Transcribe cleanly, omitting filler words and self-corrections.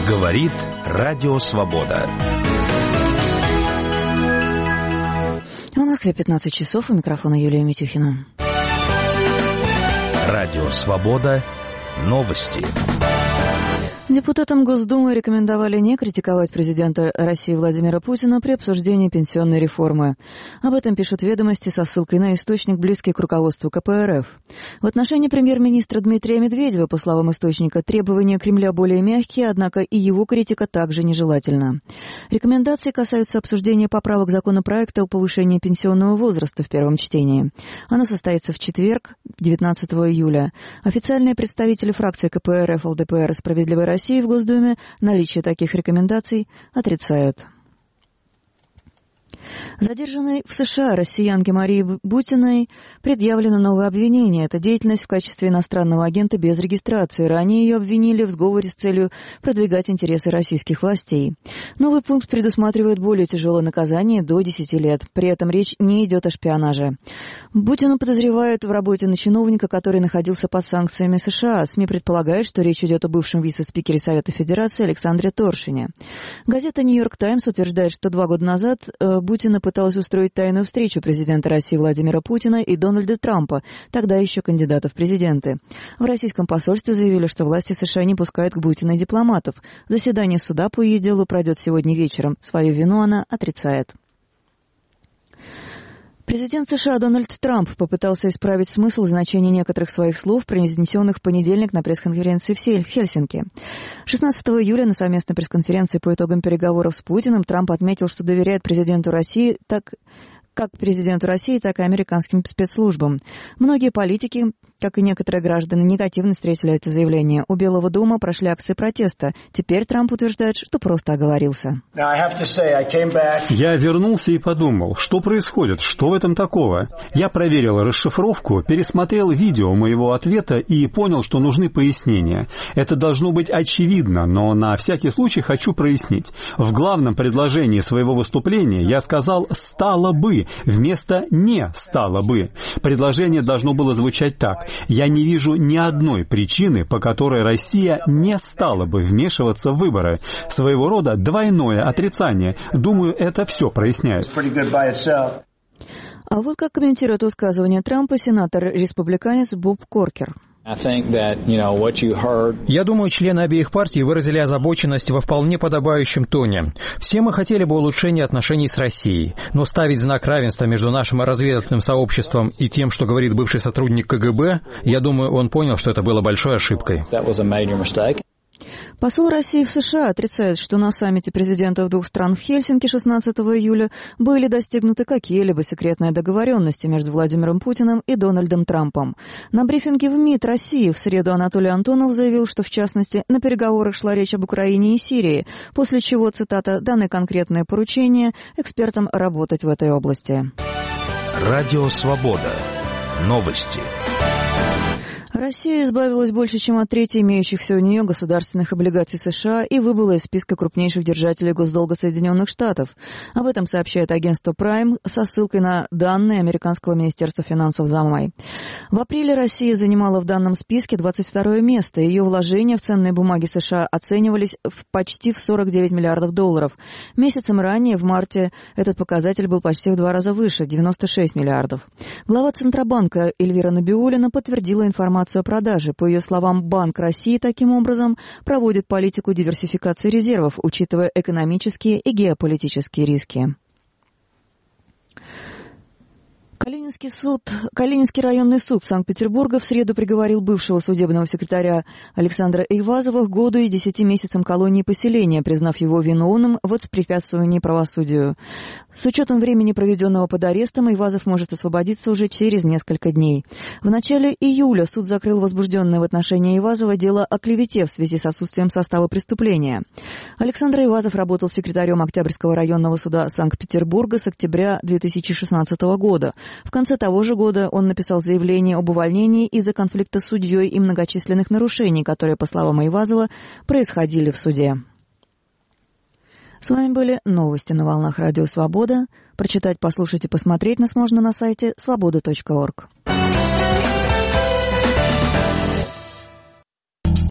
Говорит Радио Свобода. В Москве 15 часов. У микрофона Юлия Митюхина. Радио Свобода. Новости. Депутатам Госдумы рекомендовали не критиковать президента России Владимира Путина при обсуждении пенсионной реформы. Об этом пишут «Ведомости» со ссылкой на источник, близкий к руководству КПРФ. В отношении премьер-министра Дмитрия Медведева, по словам источника, требования Кремля более мягкие, однако и его критика также нежелательна. Рекомендации касаются обсуждения поправок законопроекта о повышении пенсионного возраста в первом чтении. Оно состоится в четверг, 19 июля. Официальные представители фракции КПРФ, ЛДПР и «Справедливой России» в Госдуме наличие таких рекомендаций отрицают. Задержанной в США россиянке Марии Бутиной предъявлено новое обвинение. Это деятельность в качестве иностранного агента без регистрации. Ранее ее обвинили в сговоре с целью продвигать интересы российских властей. Новый пункт предусматривает более тяжелое наказание до 10 лет. При этом речь не идет о шпионаже. Бутину подозревают в работе на чиновника, который находился под санкциями США. СМИ предполагают, что речь идет о бывшем вице-спикере Совета Федерации Александре Торшине. Газета «Нью-Йорк Таймс» утверждает, что 2 года назад Бутина пыталась устроить тайную встречу президента России Владимира Путина и Дональда Трампа, тогда еще кандидата в президенты. В российском посольстве заявили, что власти США не пускают к Бутиной дипломатов. Заседание суда по ее делу пройдет сегодня вечером. Свою вину она отрицает. Президент США Дональд Трамп попытался исправить смысл и значение некоторых своих слов, произнесенных в понедельник на пресс-конференции в Хельсинки. 16 июля на совместной пресс-конференции по итогам переговоров с Путиным Трамп отметил, что доверяет президенту России как президенту России, так и американским спецслужбам. Многие политики, как и некоторые граждане, негативно встретили это заявление. У Белого дома прошли акции протеста. Теперь Трамп утверждает, что просто оговорился. Я вернулся и подумал, что происходит, что в этом такого. Я проверил расшифровку, пересмотрел видео моего ответа и понял, что нужны пояснения. Это должно быть очевидно, но на всякий случай хочу прояснить. В главном предложении своего выступления я сказал «стало бы», вместо «не стало бы». Предложение должно было звучать так. Я не вижу ни одной причины, по которой Россия не стала бы вмешиваться в выборы. Своего рода двойное отрицание. Думаю, это все проясняет. А вот как комментирует высказывание Трампа сенатор-республиканец Боб Коркер. Я думаю, члены обеих партий выразили озабоченность во вполне подобающем тоне. Все мы хотели бы улучшения отношений с Россией, но ставить знак равенства между нашим разведывательным сообществом и тем, что говорит бывший сотрудник КГБ, я думаю, он понял, что это было большой ошибкой. Посол России в США отрицает, что на саммите президентов двух стран в Хельсинки 16 июля были достигнуты какие-либо секретные договоренности между Владимиром Путиным и Дональдом Трампом. На брифинге в МИД России в среду Анатолий Антонов заявил, что в частности на переговорах шла речь об Украине и Сирии, после чего, цитата, «даны конкретные поручения экспертам работать в этой области». Радио Свобода. Новости. Россия избавилась больше, чем от трети имеющихся у нее государственных облигаций США и выбыла из списка крупнейших держателей госдолга Соединенных Штатов. Об этом сообщает агентство Prime со ссылкой на данные Американского министерства финансов за май. В апреле Россия занимала в данном списке 22 место. Ее вложения в ценные бумаги США оценивались почти в 49 миллиардов долларов. Месяцем ранее, в марте, этот показатель был почти в 2 раза выше – 96 миллиардов. Глава Центробанка Эльвира Набиуллина подтвердила информацию о продаже. По ее словам, Банк России таким образом проводит политику диверсификации резервов, учитывая экономические и геополитические риски. Калининский районный суд Санкт-Петербурга в среду приговорил бывшего судебного секретаря Александра Эйвазова к году и 10 месяцам колонии поселения, признав его виновным в воспрепятствовании правосудию. С учетом времени, проведенного под арестом, Эйвазов может освободиться уже через несколько дней. В начале июля суд закрыл возбужденное в отношении Эйвазова дело о клевете в связи с отсутствием состава преступления. Александр Эйвазов работал секретарем Октябрьского районного суда Санкт-Петербурга с октября 2016 года. В конце того же года он написал заявление об увольнении из-за конфликта с судьей и многочисленных нарушений, которые, по словам Эйвазова, происходили в суде. С вами были новости на волнах Радио Свобода. Прочитать, послушать и посмотреть нас можно на сайте svoboda.org.